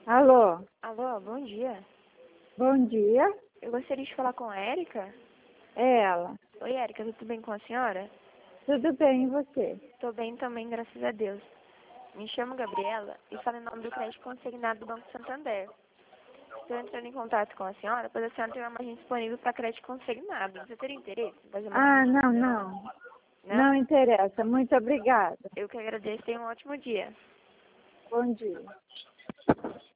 Alô, Alô, bom dia. bom dia. Eu gostaria de falar com a Érica. É ela. Oi, Érica, tudo bem com a senhora? Tudo bem, e você? Tô bem também, graças a Deus. Me chamo Gabriela e falo em nome do crédito consignado do Banco Santander. Estou entrando em contato com a senhora, pois a senhora tem uma margem disponível para crédito consignado. Você teria interesse em fazer uma Ah, reunião? não. Não? Não interessa. Muito obrigada. Eu que agradeço. Tenha um ótimo dia. Bom dia.